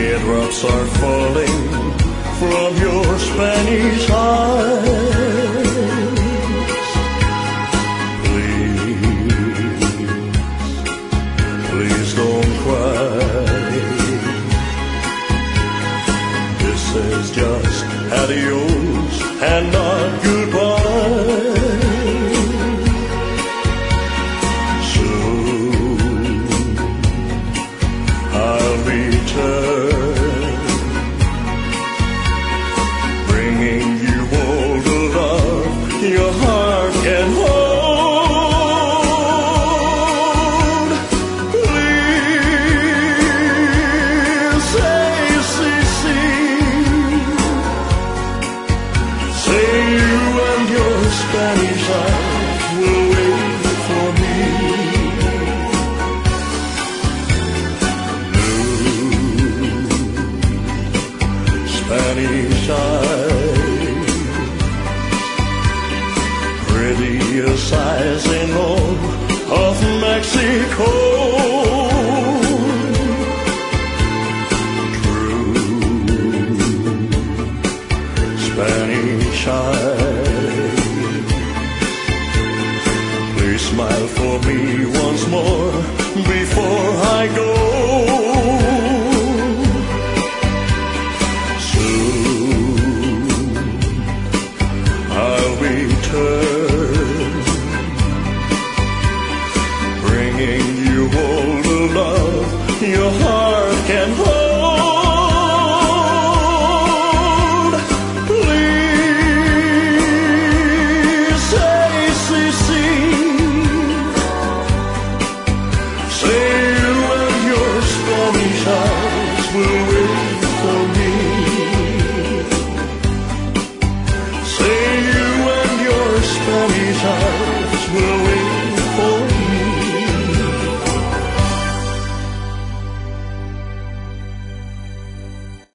Teardrops are falling from your Spanish eyes. Please don't cry. This is just adios and not goodbye. Soon I'll return, bringing you all the love your heart can hold. Please say, say you and your Spanish eyes will wait for me. Blue Spanish eyes, prettiest eyes in all of Mexico. True Spanish eyes, please smile for me once more before I go. Soon I'll return, bringing you all the love your heart can hold. Please say, say you and your Spanish eyes will wait.